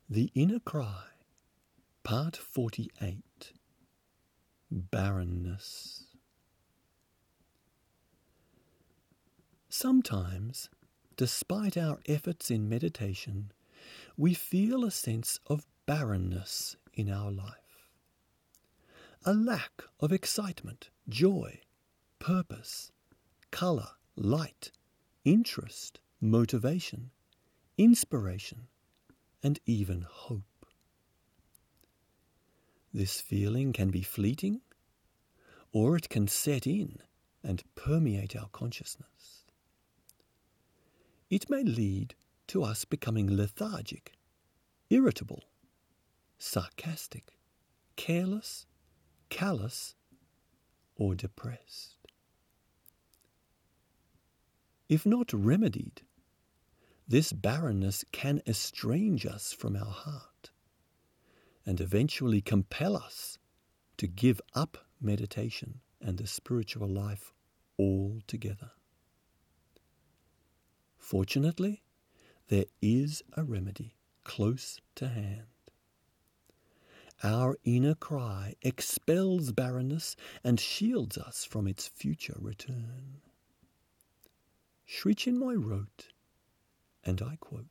The Inner Cry, Part 48, Barrenness. Sometimes, despite our efforts in meditation, we feel a sense of barrenness in our life. A lack of excitement, joy, purpose, colour, light, interest, motivation, inspiration, and even hope. This feeling can be fleeting, or it can set in and permeate our consciousness. It may lead to us becoming lethargic, irritable, sarcastic, careless, callous, or depressed. If not remedied, this barrenness can estrange us from our heart and eventually compel us to give up meditation and the spiritual life altogether. Fortunately, there is a remedy close to hand. Our inner cry expels barrenness and shields us from its future return. Sri Chinmoy wrote, and I quote,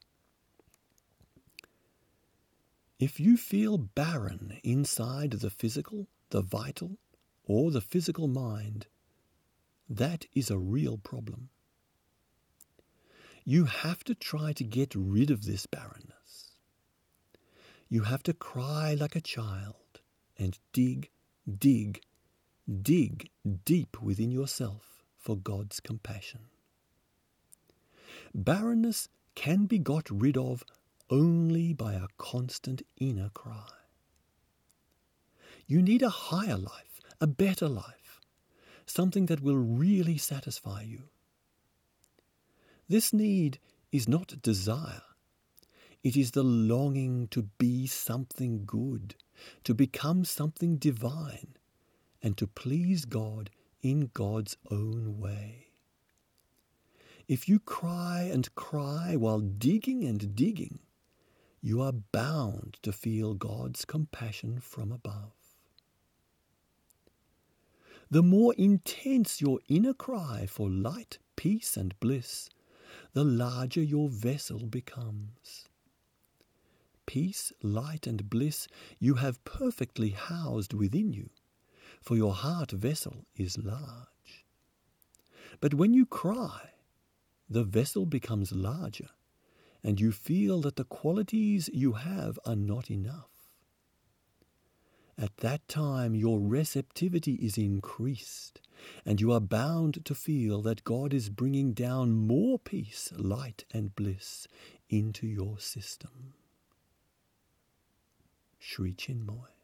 "If you feel barren inside the physical, the vital, or the physical mind, that is a real problem. You have to try to get rid of this barrenness. You have to cry like a child and dig deep within yourself for God's compassion. Barrenness can be got rid of only by a constant inner cry. You need a higher life, a better life, something that will really satisfy you. This need is not desire. It is the longing to be something good, to become something divine, and to please God in God's own way. If you cry and cry while digging and digging, you are bound to feel God's compassion from above. The more intense your inner cry for light, peace, and bliss, the larger your vessel becomes. Peace, light, and bliss you have perfectly housed within you, for your heart vessel is large. But when you cry, the vessel becomes larger, and you feel that the qualities you have are not enough. At that time, your receptivity is increased, and you are bound to feel that God is bringing down more peace, light, and bliss into your system. Sri Chinmoy.